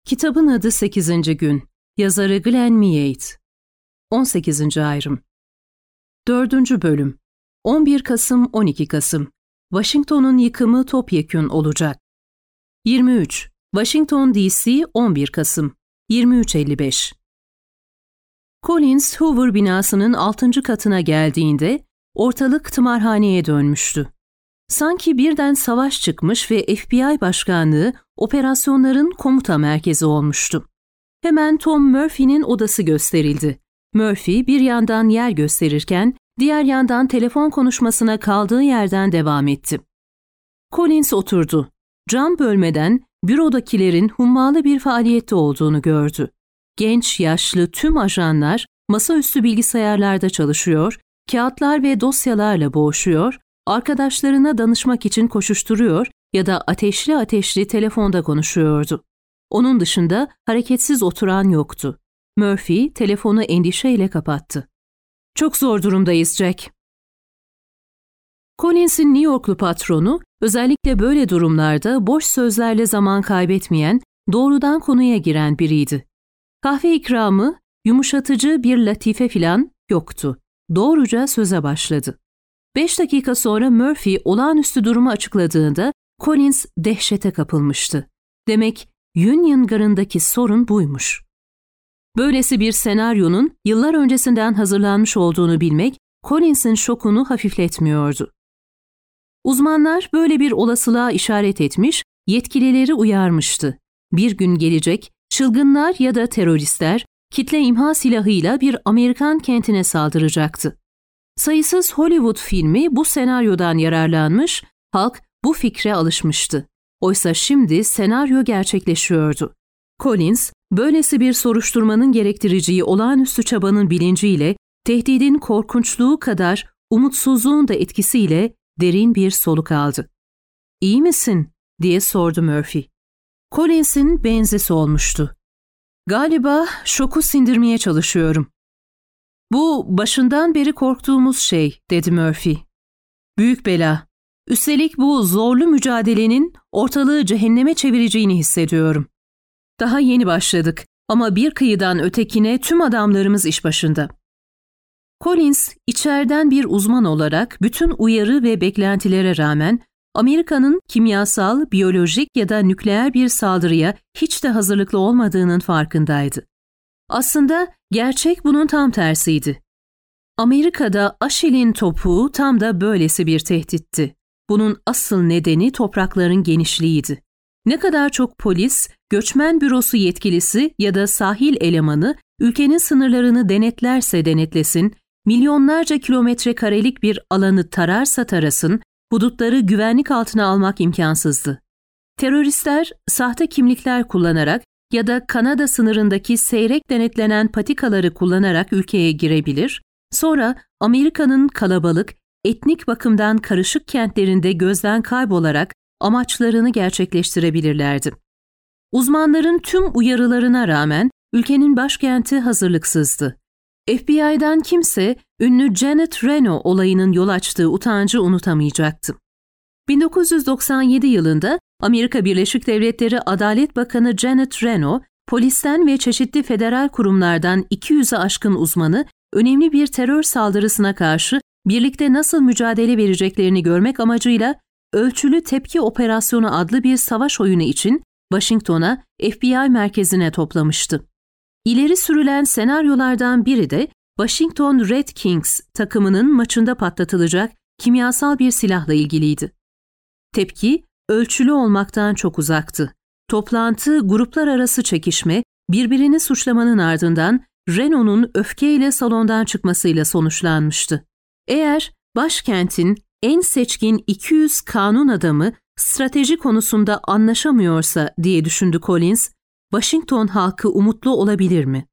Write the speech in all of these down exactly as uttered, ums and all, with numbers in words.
Kitabın adı sekizinci gün. Yazarı Glenn Meade. on sekizinci ayrım. dördüncü bölüm. on bir Kasım on iki Kasım. Washington'un yıkımı topyekün olacak. yirmi üç. Washington D C on bir Kasım. yirmi üç elli beş. Collins, Hoover binasının altıncı katına geldiğinde ortalık tımarhaneye dönmüştü. Sanki birden savaş çıkmış ve F B I başkanlığı operasyonların komuta merkezi olmuştu. Hemen Tom Murphy'nin odası gösterildi. Murphy bir yandan yer gösterirken diğer yandan telefon konuşmasına kaldığı yerden devam etti. Collins oturdu. Cam bölmeden bürodakilerin hummalı bir faaliyette olduğunu gördü. Genç, yaşlı tüm ajanlar masaüstü bilgisayarlarda çalışıyor, kağıtlar ve dosyalarla boğuşuyor, arkadaşlarına danışmak için koşuşturuyor ya da ateşli ateşli telefonda konuşuyordu. Onun dışında hareketsiz oturan yoktu. Murphy telefonu endişeyle kapattı. "Çok zor durumdayız Jack." Collins'in New Yorklu patronu, özellikle böyle durumlarda boş sözlerle zaman kaybetmeyen, doğrudan konuya giren biriydi. Kahve ikramı, yumuşatıcı bir latife filan yoktu. Doğruca söze başladı. Beş dakika sonra Murphy olağanüstü durumu açıkladığında Collins dehşete kapılmıştı. Demek Union Garı'ndaki sorun buymuş. Böylesi bir senaryonun yıllar öncesinden hazırlanmış olduğunu bilmek Collins'in şokunu hafifletmiyordu. Uzmanlar böyle bir olasılığa işaret etmiş, yetkilileri uyarmıştı. Bir gün gelecek, çılgınlar ya da teröristler kitle imha silahıyla bir Amerikan kentine saldıracaktı. Sayısız Hollywood filmi bu senaryodan yararlanmış, halk bu fikre alışmıştı. Oysa şimdi senaryo gerçekleşiyordu. Collins, böylesi bir soruşturmanın gerektireceği olağanüstü çabanın bilinciyle, tehdidin korkunçluğu kadar umutsuzluğun da etkisiyle derin bir soluk aldı. "İyi misin?" diye sordu Murphy. Collins'in benzi solmuştu. "Galiba şoku sindirmeye çalışıyorum." "Bu başından beri korktuğumuz şey," dedi Murphy. "Büyük bela. Üstelik bu zorlu mücadelenin ortalığı cehenneme çevireceğini hissediyorum. Daha yeni başladık ama bir kıyıdan ötekine tüm adamlarımız iş başında." Collins, içeriden bir uzman olarak bütün uyarı ve beklentilere rağmen Amerika'nın kimyasal, biyolojik ya da nükleer bir saldırıya hiç de hazırlıklı olmadığının farkındaydı. Aslında gerçek bunun tam tersiydi. Amerika'da Aşil'in topuğu tam da böylesi bir tehditti. Bunun asıl nedeni toprakların genişliğiydi. Ne kadar çok polis, göçmen bürosu yetkilisi ya da sahil elemanı ülkenin sınırlarını denetlerse denetlesin, milyonlarca kilometre karelik bir alanı tararsa tarasın, hudutları güvenlik altına almak imkansızdı. Teröristler sahte kimlikler kullanarak ya da Kanada sınırındaki seyrek denetlenen patikaları kullanarak ülkeye girebilir, sonra Amerika'nın kalabalık, etnik bakımdan karışık kentlerinde gözden kaybolarak amaçlarını gerçekleştirebilirlerdi. Uzmanların tüm uyarılarına rağmen ülkenin başkenti hazırlıksızdı. F B I'dan kimse ünlü Janet Reno olayının yol açtığı utancı unutamayacaktı. bin dokuz yüz doksan yedi yılında Amerika Birleşik Devletleri Adalet Bakanı Janet Reno, polisten ve çeşitli federal kurumlardan iki yüze aşkın uzmanı önemli bir terör saldırısına karşı birlikte nasıl mücadele vereceklerini görmek amacıyla Ölçülü Tepki Operasyonu adlı bir savaş oyunu için Washington'a F B I merkezine toplamıştı. İleri sürülen senaryolardan biri de Washington Redskins takımının maçında patlatılacak kimyasal bir silahla ilgiliydi. Tepki ölçülü olmaktan çok uzaktı. Toplantı, gruplar arası çekişme, birbirini suçlamanın ardından Reno'nun öfkeyle salondan çıkmasıyla sonuçlanmıştı. Eğer başkentin en seçkin iki yüz kanun adamı strateji konusunda anlaşamıyorsa diye düşündü Collins, Washington halkı umutlu olabilir mi?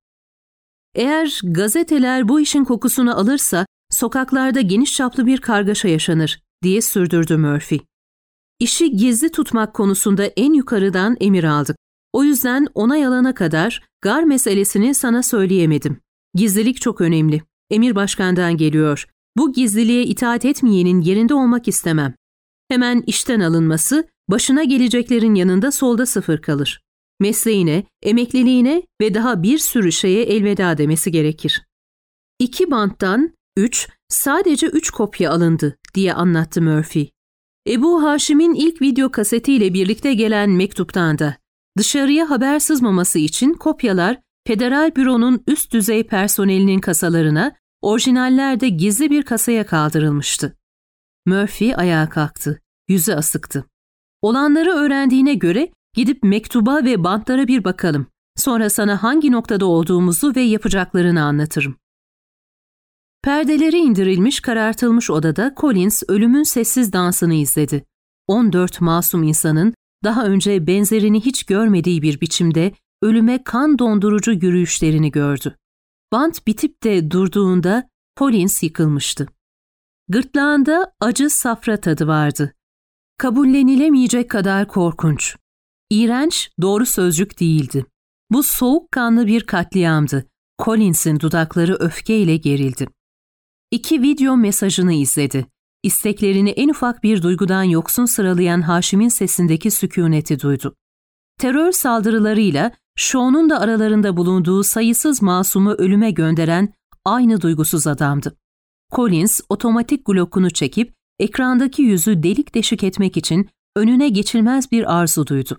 Eğer gazeteler bu işin kokusunu alırsa sokaklarda geniş çaplı bir kargaşa yaşanır diye sürdürdü Murphy. İşi gizli tutmak konusunda en yukarıdan emir aldık. O yüzden onay alana kadar gar meselesini sana söyleyemedim. Gizlilik çok önemli. Emir başkandan geliyor. Bu gizliliğe itaat etmeyenin yerinde olmak istemem. Hemen işten alınması, başına geleceklerin yanında solda sıfır kalır. mesleğine, emekliliğine ve daha bir sürü şeye elveda demesi gerekir. İki banttan üç, sadece üç kopya alındı diye anlattı Murphy. Ebu Haşim'in ilk video kasetiyle birlikte gelen mektuptan da dışarıya haber sızmaması için kopyalar Federal Büro'nun üst düzey personelinin kasalarına, orijinaller de gizli bir kasaya kaldırılmıştı. Murphy ayağa kalktı, yüzü asıktı. Olanları öğrendiğine göre gidip mektuba ve bantlara bir bakalım. Sonra sana hangi noktada olduğumuzu ve yapacaklarını anlatırım. Perdeleri indirilmiş, karartılmış odada Collins ölümün sessiz dansını izledi. on dört masum insanın daha önce benzerini hiç görmediği bir biçimde ölüme kan dondurucu yürüyüşlerini gördü. Bant bitip de durduğunda Collins yıkılmıştı. Gırtlağında acı safra tadı vardı. Kabullenilemeyecek kadar korkunç. İğrenç, doğru sözcük değildi. Bu soğukkanlı bir katliamdı. Collins'in dudakları öfkeyle gerildi. İki video mesajını izledi. İsteklerini en ufak bir duygudan yoksun sıralayan Haşim'in sesindeki sükûneti duydu. Terör saldırılarıyla Sean'un da aralarında bulunduğu sayısız masumu ölüme gönderen aynı duygusuz adamdı. Collins otomatik glokunu çekip ekrandaki yüzü delik deşik etmek için önüne geçilmez bir arzu duydu.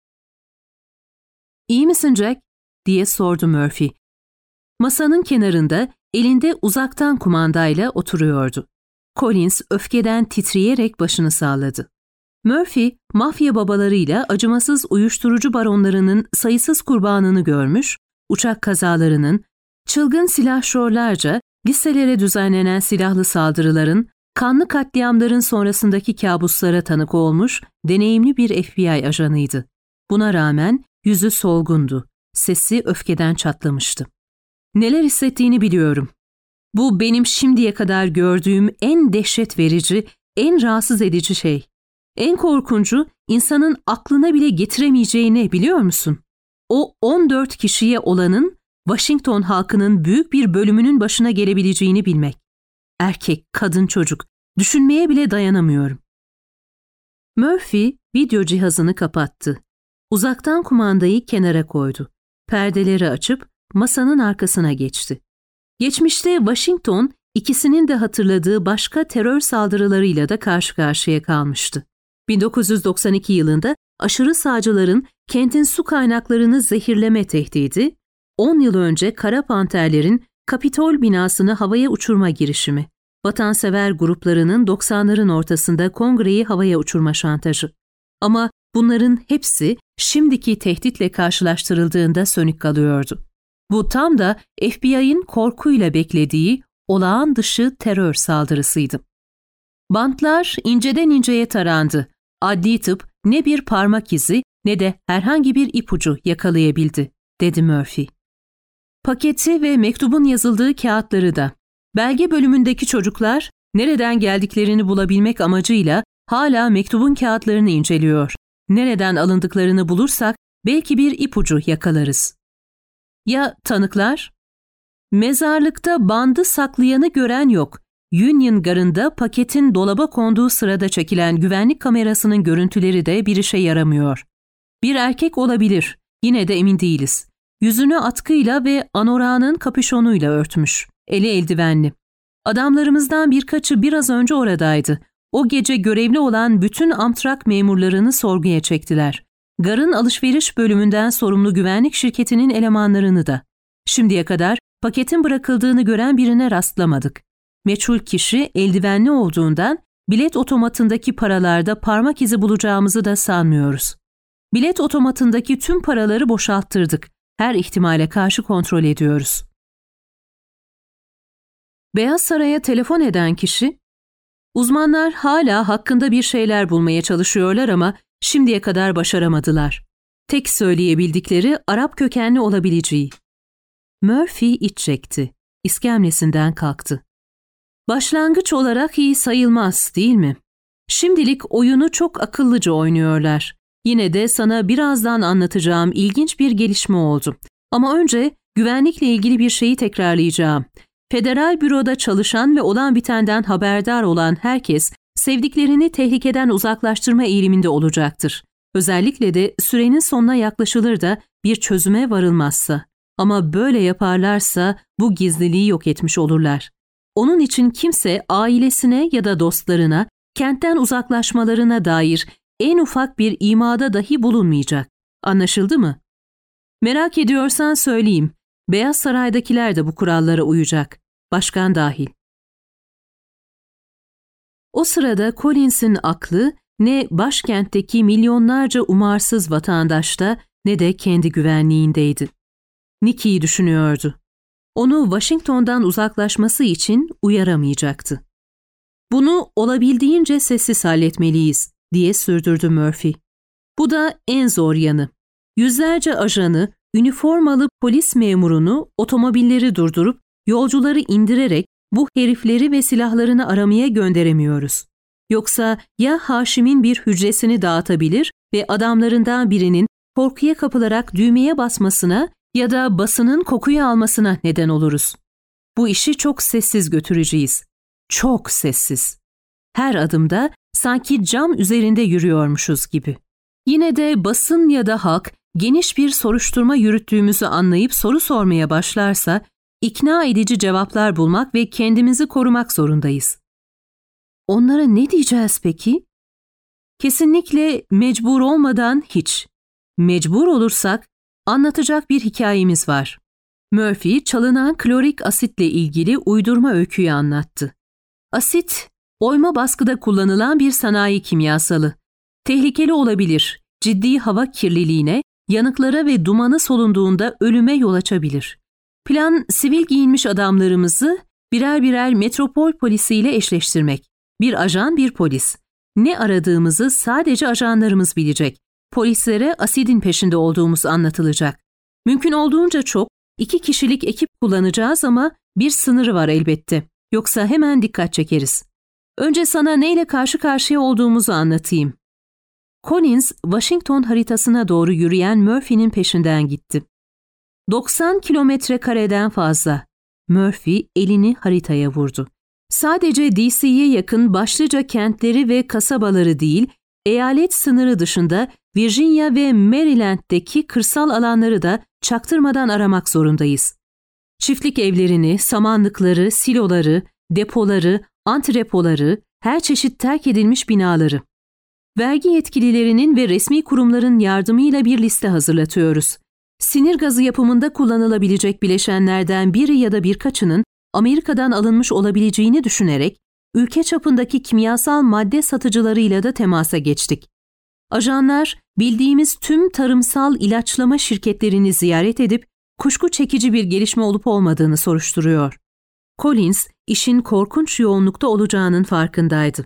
"İyi misin Jack?" diye sordu Murphy. Masanın kenarında elinde uzaktan kumandayla oturuyordu. Collins öfkeden titreyerek başını salladı. Murphy, mafya babalarıyla acımasız uyuşturucu baronlarının sayısız kurbanını görmüş, uçak kazalarının, çılgın silahşorlarca liselere düzenlenen silahlı saldırıların, kanlı katliamların sonrasındaki kabuslara tanık olmuş deneyimli bir F B I ajanıydı. Buna rağmen yüzü solgundu, sesi öfkeden çatlamıştı. "Neler hissettiğini biliyorum. Bu benim şimdiye kadar gördüğüm en dehşet verici, en rahatsız edici şey. En korkuncu, insanın aklına bile getiremeyeceğini biliyor musun? O on dört kişiye olanın Washington halkının büyük bir bölümünün başına gelebileceğini bilmek. Erkek, kadın, çocuk. Düşünmeye bile dayanamıyorum." Murphy video cihazını kapattı. Uzaktan kumandayı kenara koydu. Perdeleri açıp masanın arkasına geçti. Geçmişte Washington ikisinin de hatırladığı başka terör saldırılarıyla da karşı karşıya kalmıştı. bin dokuz yüz doksan iki yılında aşırı sağcıların kentin su kaynaklarını zehirleme tehdidi, on yıl önce Kara Panterlerin Kapitol binasını havaya uçurma girişimi, vatansever gruplarının doksanların ortasında Kongre'yi havaya uçurma şantajı. Ama bunların hepsi şimdiki tehditle karşılaştırıldığında sönük kalıyordu. Bu tam da F B I'nin korkuyla beklediği olağan dışı terör saldırısıydı. Bantlar inceden inceye tarandı. Adli tıp ne bir parmak izi ne de herhangi bir ipucu yakalayabildi, dedi Murphy. Paketi ve mektubun yazıldığı kağıtları da. Belge bölümündeki çocuklar nereden geldiklerini bulabilmek amacıyla hala mektubun kağıtlarını inceliyor. Nereden alındıklarını bulursak belki bir ipucu yakalarız. Ya tanıklar? Mezarlıkta bandı saklayanı gören yok. Union Garı'nda paketin dolaba konduğu sırada çekilen güvenlik kamerasının görüntüleri de bir işe yaramıyor. Bir erkek olabilir, yine de emin değiliz. Yüzünü atkıyla ve anorağının kapüşonuyla örtmüş, eli eldivenli. Adamlarımızdan birkaçı biraz önce oradaydı. O gece görevli olan bütün Amtrak memurlarını sorguya çektiler. Garın alışveriş bölümünden sorumlu güvenlik şirketinin elemanlarını da. Şimdiye kadar paketin bırakıldığını gören birine rastlamadık. Meçhul kişi eldivenli olduğundan bilet otomatındaki paralarda parmak izi bulacağımızı da sanmıyoruz. Bilet otomatındaki tüm paraları boşalttırdık. Her ihtimale karşı kontrol ediyoruz. Beyaz Saray'a telefon eden kişi, uzmanlar hala hakkında bir şeyler bulmaya çalışıyorlar ama şimdiye kadar başaramadılar. Tek söyleyebildikleri Arap kökenli olabileceği. Murphy iç çekti. İskemlesinden kalktı. Başlangıç olarak iyi sayılmaz, değil mi? Şimdilik oyunu çok akıllıca oynuyorlar. Yine de sana birazdan anlatacağım ilginç bir gelişme oldu. Ama önce güvenlikle ilgili bir şeyi tekrarlayacağım. Federal Büro'da çalışan ve olan bitenden haberdar olan herkes sevdiklerini tehlikeden uzaklaştırma eğiliminde olacaktır. Özellikle de sürenin sonuna yaklaşılır da bir çözüme varılmazsa. Ama böyle yaparlarsa bu gizliliği yok etmiş olurlar. Onun için kimse ailesine ya da dostlarına kentten uzaklaşmalarına dair en ufak bir imada dahi bulunmayacak. Anlaşıldı mı? Merak ediyorsan söyleyeyim. Beyaz Saray'dakiler de bu kurallara uyacak. Başkan dahil. O sırada Collins'in aklı ne başkentteki milyonlarca umarsız vatandaşta ne de kendi güvenliğindeydi. Nicky'yi düşünüyordu. Onu Washington'dan uzaklaşması için uyaramayacaktı. Bunu olabildiğince sessiz halletmeliyiz, diye sürdürdü Murphy. Bu da en zor yanı. Yüzlerce ajanı, üniformalı polis memurunu otomobilleri durdurup yolcuları indirerek bu herifleri ve silahlarını aramaya gönderemiyoruz. Yoksa ya Haşim'in bir hücresini dağıtabilir ve adamlarından birinin korkuya kapılarak düğmeye basmasına ya da basının kokuyu almasına neden oluruz. Bu işi çok sessiz götüreceğiz. Çok sessiz. Her adımda sanki cam üzerinde yürüyormuşuz gibi. Yine de basın ya da halk geniş bir soruşturma yürüttüğümüzü anlayıp soru sormaya başlarsa ikna edici cevaplar bulmak ve kendimizi korumak zorundayız. Onlara ne diyeceğiz peki? Kesinlikle mecbur olmadan hiç. Mecbur olursak anlatacak bir hikayemiz var. Murphy çalınan klorik asitle ilgili uydurma öyküyü anlattı. Asit, oyma baskıda kullanılan bir sanayi kimyasalı. Tehlikeli olabilir, ciddi hava kirliliğine, yanıklara ve dumanı solunduğunda ölüme yol açabilir. Plan, sivil giyinmiş adamlarımızı birer birer metropol polisiyle eşleştirmek. Bir ajan, bir polis. Ne aradığımızı sadece ajanlarımız bilecek. Polislere asidin peşinde olduğumuz anlatılacak. Mümkün olduğunca çok, iki kişilik ekip kullanacağız ama bir sınırı var elbette. Yoksa hemen dikkat çekeriz. Önce sana neyle karşı karşıya olduğumuzu anlatayım. Collins, Washington haritasına doğru yürüyen Murphy'nin peşinden gitti. doksan kilometre kareden fazla. Murphy elini haritaya vurdu. Sadece D C'ye yakın başlıca kentleri ve kasabaları değil, eyalet sınırı dışında Virginia ve Maryland'deki kırsal alanları da çaktırmadan aramak zorundayız. Çiftlik evlerini, samanlıkları, siloları, depoları, antrepoları, her çeşit terk edilmiş binaları. Vergi yetkililerinin ve resmi kurumların yardımıyla bir liste hazırlatıyoruz. Sinir gazı yapımında kullanılabilecek bileşenlerden biri ya da birkaçının Amerika'dan alınmış olabileceğini düşünerek ülke çapındaki kimyasal madde satıcılarıyla da temasa geçtik. Ajanlar bildiğimiz tüm tarımsal ilaçlama şirketlerini ziyaret edip kuşku çekici bir gelişme olup olmadığını soruşturuyor. Collins işin korkunç yoğunlukta olacağının farkındaydı.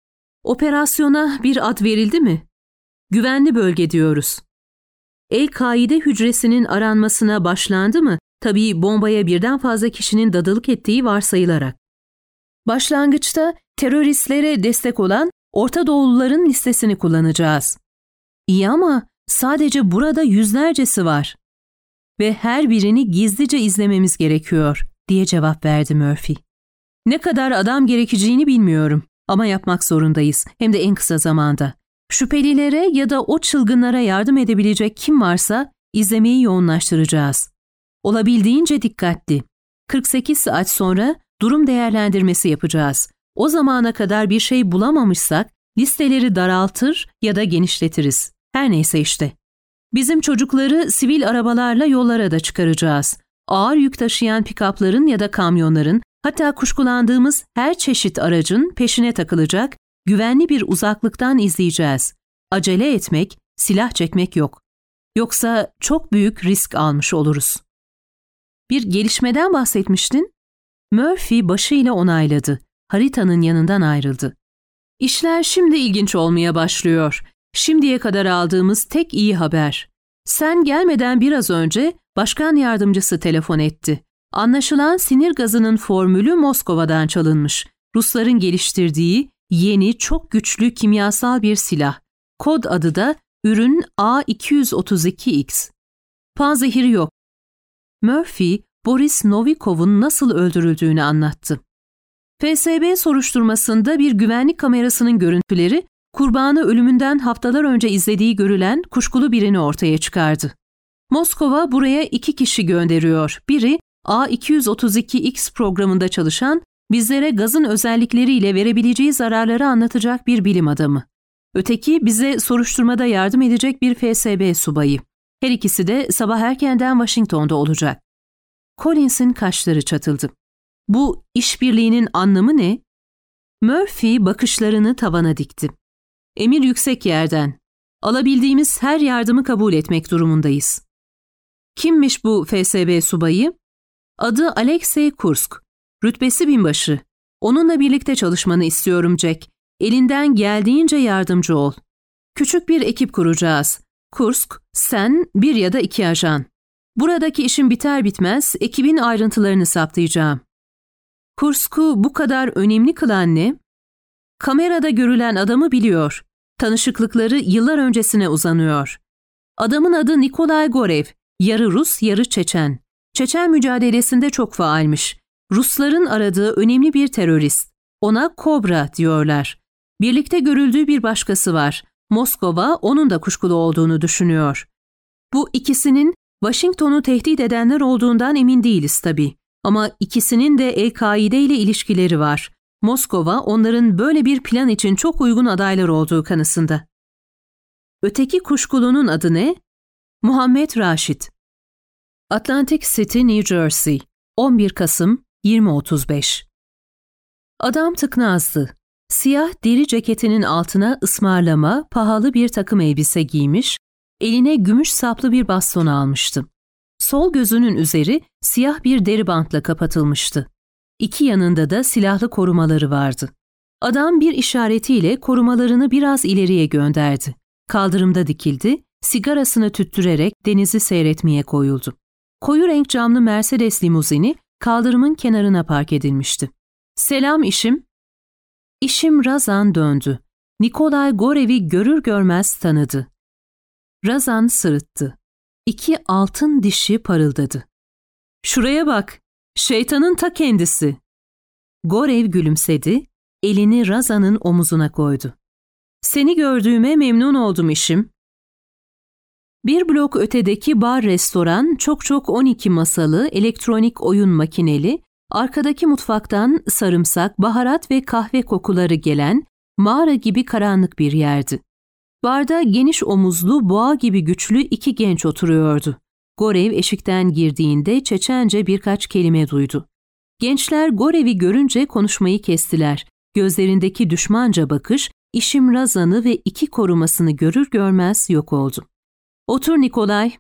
Operasyona bir ad verildi mi? Güvenli bölge diyoruz. El-Kaide hücresinin aranmasına başlandı mı? Tabii bombaya birden fazla kişinin dadılık ettiği varsayılarak. Başlangıçta teröristlere destek olan Orta Doğuluların listesini kullanacağız. İyi ama sadece burada yüzlercesi var. Ve her birini gizlice izlememiz gerekiyor, diye cevap verdi Murphy. Ne kadar adam gerekeceğini bilmiyorum ama yapmak zorundayız, hem de en kısa zamanda. Şüphelilere ya da o çılgınlara yardım edebilecek kim varsa izlemeyi yoğunlaştıracağız. Olabildiğince dikkatli. kırk sekiz saat sonra durum değerlendirmesi yapacağız. O zamana kadar bir şey bulamamışsak listeleri daraltır ya da genişletiriz. Her neyse işte. Bizim çocukları sivil arabalarla yollara da çıkaracağız. Ağır yük taşıyan pikapların ya da kamyonların, hatta kuşkulandığımız her çeşit aracın peşine takılacak, güvenli bir uzaklıktan izleyeceğiz. Acele etmek, silah çekmek yok. Yoksa çok büyük risk almış oluruz. Bir gelişmeden bahsetmiştin. Murphy başıyla onayladı. Haritanın yanından ayrıldı. İşler şimdi ilginç olmaya başlıyor. Şimdiye kadar aldığımız tek iyi haber. Sen gelmeden biraz önce başkan yardımcısı telefon etti. Anlaşılan sinir gazının formülü Moskova'dan çalınmış. Rusların geliştirdiği yeni, çok güçlü kimyasal bir silah. Kod adı da ürün A iki yüz otuz iki X. Panzehiri yok. Murphy, Boris Novikov'un nasıl öldürüldüğünü anlattı. F S B soruşturmasında bir güvenlik kamerasının görüntüleri kurbanı ölümünden haftalar önce izlediği görülen kuşkulu birini ortaya çıkardı. Moskova buraya iki kişi gönderiyor. Biri A iki yüz otuz iki X programında çalışan, bizlere gazın özellikleriyle verebileceği zararları anlatacak bir bilim adamı. Öteki bize soruşturmada yardım edecek bir F S B subayı. Her ikisi de sabah erkenden Washington'da olacak. Collins'in kaşları çatıldı. Bu işbirliğinin anlamı ne? Murphy bakışlarını tavana dikti. Emir yüksek yerden. Alabildiğimiz her yardımı kabul etmek durumundayız. Kimmiş bu F S B subayı? Adı Alexey Kursk. Rütbesi binbaşı. Onunla birlikte çalışmanı istiyorum Jack. Elinden geldiğince yardımcı ol. Küçük bir ekip kuracağız. Kursk, sen, bir ya da iki ajan. Buradaki işim biter bitmez ekibin ayrıntılarını saptayacağım. Kursk'u bu kadar önemli kılan ne? Kamerada görülen adamı biliyor. Tanışıklıkları yıllar öncesine uzanıyor. Adamın adı Nikolay Gorev. Yarı Rus, yarı Çeçen. Çeçen mücadelesinde çok faalmiş. Rusların aradığı önemli bir terörist. Ona Kobra diyorlar. Birlikte görüldüğü bir başkası var. Moskova onun da kuşkulu olduğunu düşünüyor. Bu ikisinin Washington'u tehdit edenler olduğundan emin değiliz tabii. Ama ikisinin de El-Kaide ile ilişkileri var. Moskova onların böyle bir plan için çok uygun adaylar olduğu kanısında. Öteki kuşkulunun adı ne? Muhammed Raşit. Atlantic City, New Jersey. on bir Kasım yirmi otuz beş. Adam tıknazdı. Siyah deri ceketinin altına ısmarlama, pahalı bir takım elbise giymiş, eline gümüş saplı bir baston almıştı. Sol gözünün üzeri siyah bir deri bantla kapatılmıştı. İki yanında da silahlı korumaları vardı. Adam bir işaretiyle korumalarını biraz ileriye gönderdi. Kaldırımda dikildi, sigarasını tüttürerek denizi seyretmeye koyuldu. Koyu renk camlı Mercedes limuzini kaldırımın kenarına park edilmişti. "Selam işim." İşim Razan döndü. Nikolay Gorev'i görür görmez tanıdı. Razan sırıttı. İki altın dişi parıldadı. "Şuraya bak, şeytanın ta kendisi." Gorev gülümsedi, elini Razan'ın omuzuna koydu. "Seni gördüğüme memnun oldum işim." Bir blok ötedeki bar restoran çok çok on iki masalı, elektronik oyun makineli, arkadaki mutfaktan sarımsak, baharat ve kahve kokuları gelen mağara gibi karanlık bir yerdi. Barda geniş omuzlu, boğa gibi güçlü iki genç oturuyordu. Gorev eşikten girdiğinde Çeçence birkaç kelime duydu. Gençler Gorev'i görünce konuşmayı kestiler. Gözlerindeki düşmanca bakış, işim Razan'ı ve iki korumasını görür görmez yok oldu. "Otur Nikolay."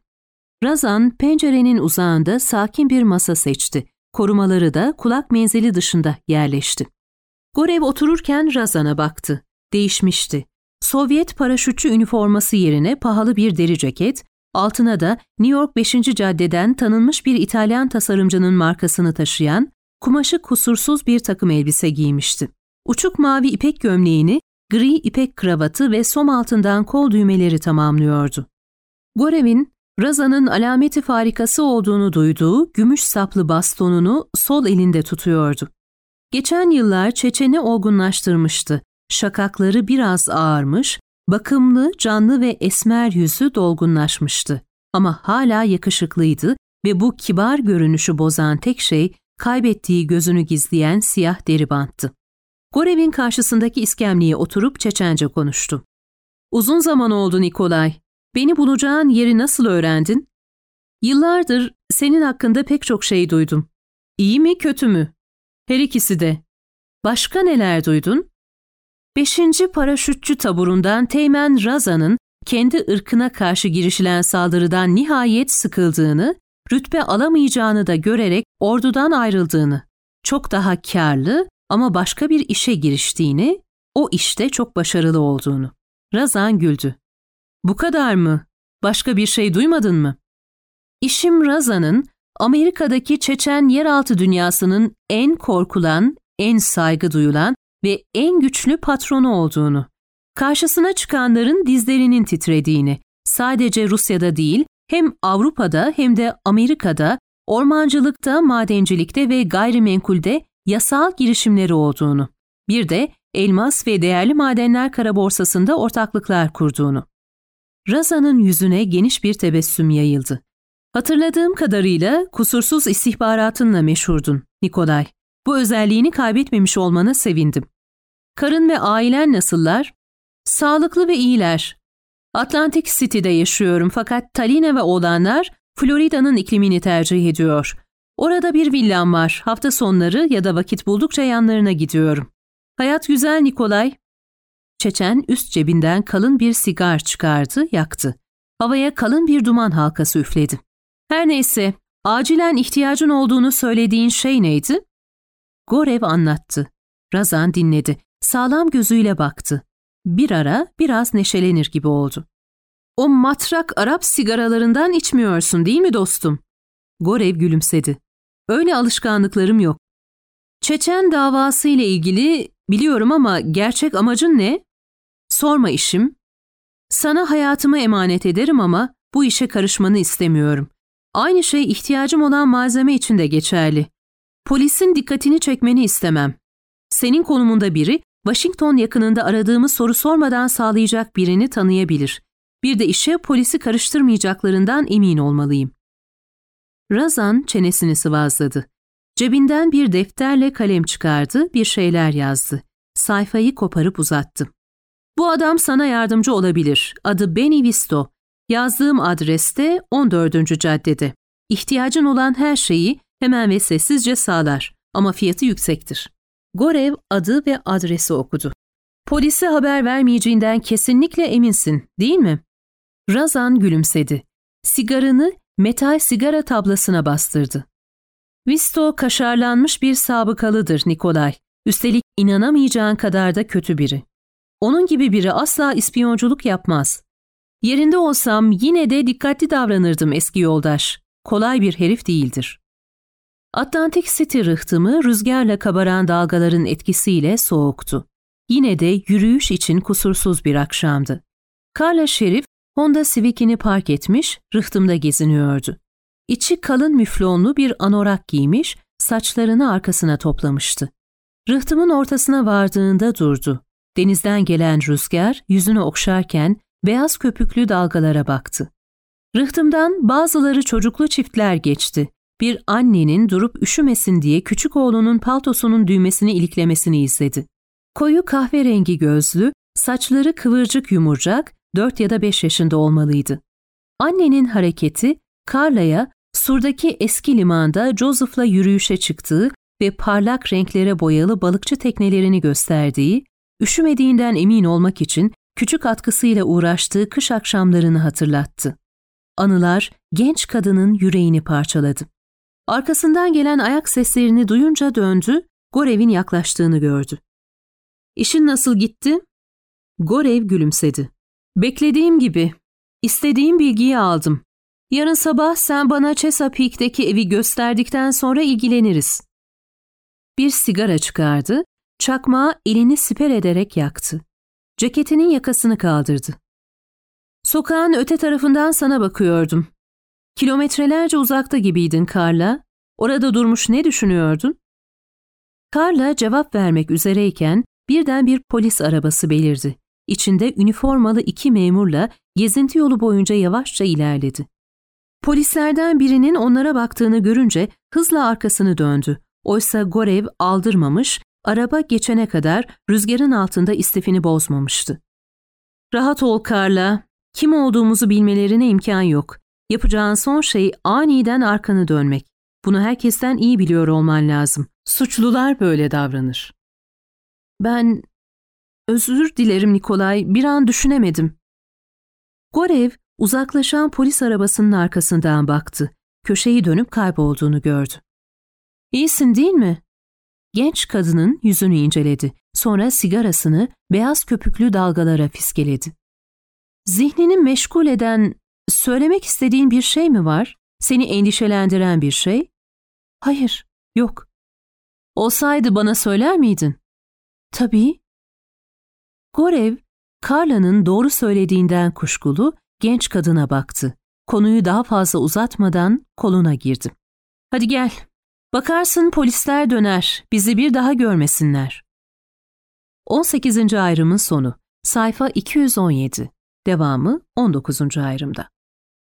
Razan pencerenin uzağında sakin bir masa seçti. Korumaları da kulak menzili dışında yerleşti. Gorev otururken Razan'a baktı. Değişmişti. Sovyet paraşütçü üniforması yerine pahalı bir deri ceket, altına da New York beşinci caddeden tanınmış bir İtalyan tasarımcının markasını taşıyan, kumaşı kusursuz bir takım elbise giymişti. Uçuk mavi ipek gömleğini, gri ipek kravatı ve som altından kol düğmeleri tamamlıyordu. Gorev'in, Razan'ın alameti farikası olduğunu duyduğu gümüş saplı bastonunu sol elinde tutuyordu. Geçen yıllar Çeçen'i olgunlaştırmıştı. Şakakları biraz ağarmış, bakımlı, canlı ve esmer yüzü dolgunlaşmıştı. Ama hala yakışıklıydı ve bu kibar görünüşü bozan tek şey kaybettiği gözünü gizleyen siyah deri banttı. Gorev'in karşısındaki iskemleye oturup Çeçence konuştu. "Uzun zaman oldu Nikolay. Beni bulacağın yeri nasıl öğrendin?" "Yıllardır senin hakkında pek çok şey duydum. İyi mi, kötü mü?" "Her ikisi de." "Başka neler duydun?" Beşinci paraşütçü taburundan Teğmen Razan'ın kendi ırkına karşı girişilen saldırıdan nihayet sıkıldığını, rütbe alamayacağını da görerek ordudan ayrıldığını, çok daha kârlı ama başka bir işe giriştiğini, o işte çok başarılı olduğunu. Razan güldü. "Bu kadar mı? Başka bir şey duymadın mı?" İşim Razan'ın Amerika'daki Çeçen yeraltı dünyasının en korkulan, en saygı duyulan ve en güçlü patronu olduğunu, karşısına çıkanların dizlerinin titrediğini, sadece Rusya'da değil, hem Avrupa'da hem de Amerika'da, ormancılıkta, madencilikte ve gayrimenkulde yasal girişimleri olduğunu, bir de elmas ve değerli madenler kara borsasında ortaklıklar kurduğunu. Razan'ın yüzüne geniş bir tebessüm yayıldı. Hatırladığım kadarıyla kusursuz istihbaratınla meşhurdun, Nikolay. Bu özelliğini kaybetmemiş olmana sevindim. Karın ve ailen nasıllar? Sağlıklı ve iyiler. Atlantic City'de yaşıyorum fakat Talina ve oğlanlar Florida'nın iklimini tercih ediyor. Orada bir villam var. Hafta sonları ya da vakit buldukça yanlarına gidiyorum. Hayat güzel Nikolay. Çeçen üst cebinden kalın bir sigar çıkardı, yaktı. Havaya kalın bir duman halkası üfledi. Her neyse, acilen ihtiyacın olduğunu söylediğin şey neydi? Gorev anlattı. Razan dinledi. Sağlam gözüyle baktı. Bir ara biraz neşelenir gibi oldu. O matrak Arap sigaralarından içmiyorsun değil mi dostum? Gorev gülümsedi. Öyle alışkanlıklarım yok. Çeçen davası ile ilgili biliyorum ama gerçek amacın ne? Sorma işim. Sana hayatımı emanet ederim ama bu işe karışmanı istemiyorum. Aynı şey ihtiyacım olan malzeme için de geçerli. Polisin dikkatini çekmeni istemem. Senin konumunda biri, Washington yakınında aradığımı soru sormadan sağlayacak birini tanıyabilir. Bir de işe polisi karıştırmayacaklarından emin olmalıyım. Razan çenesini sıvazladı. Cebinden bir defterle kalem çıkardı, bir şeyler yazdı. Sayfayı koparıp uzattı. Bu adam sana yardımcı olabilir. Adı Benny Visto. Yazdığım adreste on dördüncü caddede. İhtiyacın olan her şeyi hemen ve sessizce sağlar. Ama fiyatı yüksektir. Gorev adı ve adresi okudu. Polise haber vermeyeceğinden kesinlikle eminsin, değil mi? Razan gülümsedi. Sigarını metal sigara tablasına bastırdı. Visto kaşarlanmış bir sabıkalıdır Nikolay. Üstelik inanamayacağın kadar da kötü biri. Onun gibi biri asla ispiyonculuk yapmaz. Yerinde olsam yine de dikkatli davranırdım eski yoldaş. Kolay bir herif değildir. Atlantic City rıhtımı rüzgarla kabaran dalgaların etkisiyle soğuktu. Yine de yürüyüş için kusursuz bir akşamdı. Carla Şerif Honda Civic'ini park etmiş, rıhtımda geziniyordu. İçi kalın müflonlu bir anorak giymiş, saçlarını arkasına toplamıştı. Rıhtımın ortasına vardığında durdu. Denizden gelen rüzgar yüzünü okşarken beyaz köpüklü dalgalara baktı. Rıhtımdan bazıları çocuklu çiftler geçti. Bir annenin durup üşümesin diye küçük oğlunun paltosunun düğmesini iliklemesini izledi. Koyu kahverengi gözlü, saçları kıvırcık yumurcak, dört ya da beş yaşında olmalıydı. Annenin hareketi, Carla'ya surdaki eski limanda Joseph'la yürüyüşe çıktığı ve parlak renklere boyalı balıkçı teknelerini gösterdiği, üşümediğinden emin olmak için küçük atkısıyla uğraştığı kış akşamlarını hatırlattı. Anılar genç kadının yüreğini parçaladı. Arkasından gelen ayak seslerini duyunca döndü, Gorev'in yaklaştığını gördü. "İşin nasıl gitti?" Gorev gülümsedi. "Beklediğim gibi. İstediğim bilgiyi aldım. Yarın sabah sen bana Chesapeake'deki evi gösterdikten sonra ilgileniriz." Bir sigara çıkardı, çakmağı elini siper ederek yaktı. Ceketinin yakasını kaldırdı. "Sokağın öte tarafından sana bakıyordum. Kilometrelerce uzakta gibiydin Carla. Orada durmuş ne düşünüyordun?" Carla cevap vermek üzereyken birden bir polis arabası belirdi. İçinde üniformalı iki memurla gezinti yolu boyunca yavaşça ilerledi. Polislerden birinin onlara baktığını görünce hızla arkasını döndü. Oysa Gorev aldırmamış, araba geçene kadar rüzgarın altında istifini bozmamıştı. "Rahat ol Carla. Kim olduğumuzu bilmelerine imkan yok. Yapacağın son şey aniden arkanı dönmek. Bunu herkesten iyi biliyor olman lazım. Suçlular böyle davranır." "Ben... Özür dilerim Nikolay, bir an düşünemedim." Gorev uzaklaşan polis arabasının arkasından baktı. Köşeyi dönüp kaybolduğunu gördü. "İyisin değil mi?" Genç kadının yüzünü inceledi. Sonra sigarasını beyaz köpüklü dalgalara fiskeledi. "Zihnini meşgul eden, söylemek istediğin bir şey mi var? Seni endişelendiren bir şey?" "Hayır, yok." "Olsaydı bana söyler miydin?" "Tabii." Gorev, Carla'nın doğru söylediğinden kuşkulu, genç kadına baktı. Konuyu daha fazla uzatmadan koluna girdi. "Hadi gel. Bakarsın polisler döner, bizi bir daha görmesinler." on sekizinci ayrımın sonu. Sayfa iki yüz on yedi. Devamı on dokuzuncu ayrımda.